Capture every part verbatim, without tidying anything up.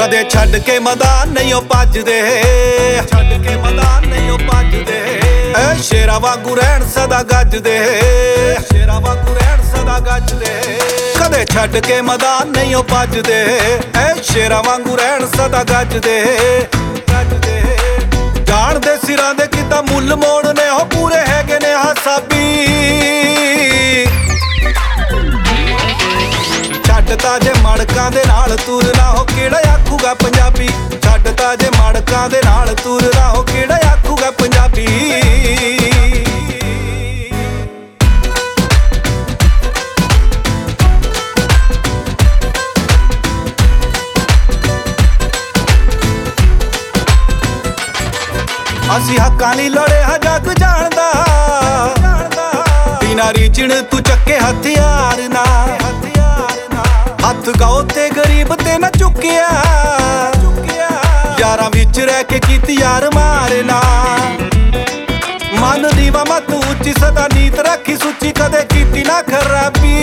ਕਦੇ ਛੱਡ ਕੇ ਮੈਦਾਨ ਨਹੀਂ ਉਹ ਭੱਜਦੇ, ਛੱਡ ਕੇ ਮੈਦਾਨ ਨਹੀਂ ਉਹ ਭੱਜਦੇ। ਐ ਸ਼ੇਰਾਂ ਵਾਂਗੂ ਰਹਿਣ ਸਦਾ ਗੱਜਦੇ, ਸ਼ੇਰਾਂ ਵਾਂਗੂ ਰਹਿਣ ਸਦਾ ਗੱਜਦੇ। ਕਦੇ ਛੱਡ ਕੇ ਮੈਦਾਨ ਨਹੀਂ ਉਹ ਭੱਜਦੇ, ਐ ਸ਼ੇਰਾਂ ਵਾਂਗੂ ਰਹਿਣ ਸਦਾ ਗੱਜਦੇ ਗੱਜਦੇ। ਜਾਣਦੇ ਸਿਰਾਂ ਦੇ ਕਿੱਦਾਂ ਮੁੱਲ ਮੋੜਨੇ, ਉਹ ਪੂਰੇ ਹੈਗੇ ਨੇ ਹਾਸਾਬੀ। ਛੱਡ ਤਾ ਜੇ ਮੜਕਾਂ ਦੇ ਨਾਲ ਤੁਰਨਾ, ਹੋ ਕਿਹੜਾ ਆਖੂਗਾ ਪੰਜਾਬੀ। ਛੱਡ ਤਾ ਜੇ ਮੜਕਾਂ ਦੇ ਨਾਲ ਤੁਰਨਾ, ਹੋ ਕਿਹੜਾ ਆਖੂਗਾ ਪੰਜਾਬੀ। ਅਸੀਂ ਹੱਕਾਂ ਲਈ ਲੜੇ ਹਾਂ ਜੱਗ ਜਾਣਦਾ, ਬਿਨਾਂ ਰੀਝਣ ਤੂੰ ਚੱਕੇ ਹਥਿਆਰ ਨਾ। ਹੱਥ ਗਾਓ ਤੇ ਗਰੀਬ ਤੇ ਨਾ ਚੁੱਕਿਆ, ਯਾਰਾਂ ਵਿੱਚ ਰਹਿ ਕੇ ਕੀਤੀ ਯਾਰ ਮਾਰਨਾ। ਮਨ ਦੀਵਾ ਮਤ ਉੱਚੀ ਸਦਾ ਨੀਤ ਰੱਖੀ ਸੁੱਚੀ, ਕਦੇ ਕੀਤੀ ਨਾ ਖਰਾਬੀ।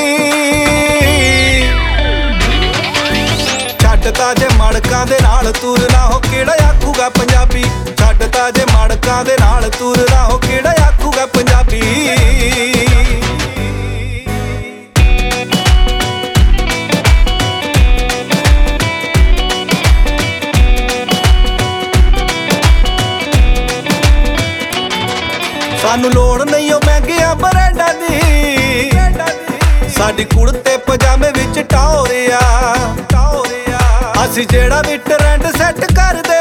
ਛੱਡ ਤਾ ਜੇ ਮੜਕਾਂ ਦੇ ਨਾਲ ਤੁਰਨਾ, ਹੋ ਕਿਹੜਾ ਆਖੂਗਾ ਪੰਜਾਬੀ। ਛੱਡ ਤਾ ਜੇ ਮੜਕਾਂ ਦੇ ਨਾਲ ਤੁਰਨਾ, ਹੋ ਕਿਹੜਾ ਆਖੂਗਾ ਪੰਜਾਬੀ। ਸਾਨੂੰ ਲੋੜ ਨਹੀਂ ਉਹ ਮਹਿੰਗੀਆਂ ਬਰੈਂਡਾਂ ਦੀ, ਸਾਡੀ ਕੁੜਤੇ ਪਜਾਮੇ ਵਿੱਚ ਟੌਰਿਆ। ਅਸੀਂ ਜਿਹੜਾ ਵੀ ਟਰੈਂਡ ਸੈੱਟ ਕਰਦੇ,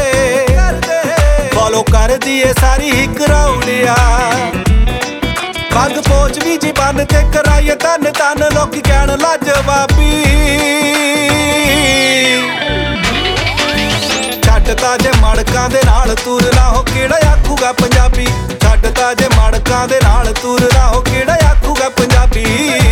ਫੋਲੋ ਕਰਦੀ ਏ ਸਾਰੀ ਹੀ ਕਰਾਉਣਿਆ। ਪੱਗ ਪੋਚ ਵੀ ਜੀ ਬੰਨ ਤੇ ਕਰਾਈਏ ਤਨ ਤਨ, ਲੋਕੀ ਕਹਿਣ ਲਾਜਵਾਬੀ। ਛੱਡ ਤਾ ਜੇ ਮੜਕਾਂ ਦੇ ਨਾਲ ਤੁਰਨਾ, ਹੋ ਕਿਹੜਾ ਆਖੂਗਾ ਪੰਜਾਬੀ। ਛੱਡ ਤਾ ਜੇ ਮੜਕਾਂ ਦੇ ਨਾਲ ਤੁਰਨਾ, ਹੋ ਕਿਹੜਾ ਆਖੂਗਾ ਪੰਜਾਬੀ।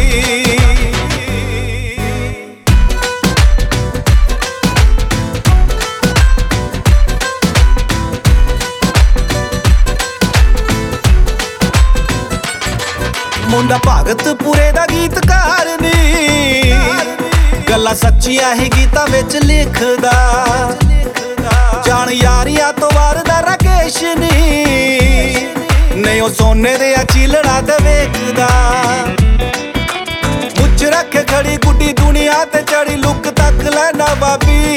ਮੁੰਡਾ ਭਗਤਪੁਰੇ ਦਾ ਗੀਤਕਾਰ ਨੀ, ਗੱਲਾਂ ਸੱਚੀਆਂ ਹੀ ਗੀਤਾਂ ਵਿੱਚ ਲਿਖਦਾ। ਜਾਣ ਯਾਰੀਆਂ ਤੋਂ ਵਾਰਦਾ ਰਾਕੇਸ਼ ਨੀ, ਨਹੀਂ ਉਹ ਸੋਨੇ ਦੇ ਆ ਚੀਲੜਾ ਤੇ ਵੇਖਦਾ। ਮੁੱਛ ਰੱਖੇ ਖੜੀ ਗੁੱਡੀ ਦੁਨੀਆ ਤੇ ਚੜੀ, ਲੁੱਕ ਤੱਕ ਲੈਣਾ ਬਾਬੀ।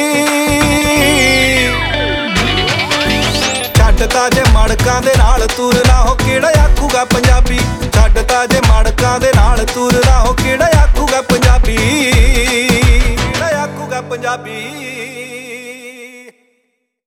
ਛੱਡ ਤਾ ਜੇ ਮੜਕਾਂ ਦੇ ਨਾਲ ਤੁਰਨਾ, ਹੋ ਕਿਹੜਾ ਆਖੂਗਾ ਪੰਜਾਬੀ। ਛੱਡ ਤਾ ਜੇ ਮੜਕਾਂ ਦੇ ਨਾਲ ਤੁਰਨਾ, ਹੋ ਕਿਹੜਾ ਆਖੂਗਾ ਪੰਜਾਬੀ। ਕਿਹੜਾ ਆਖੂਗਾ ਪੰਜਾਬੀ।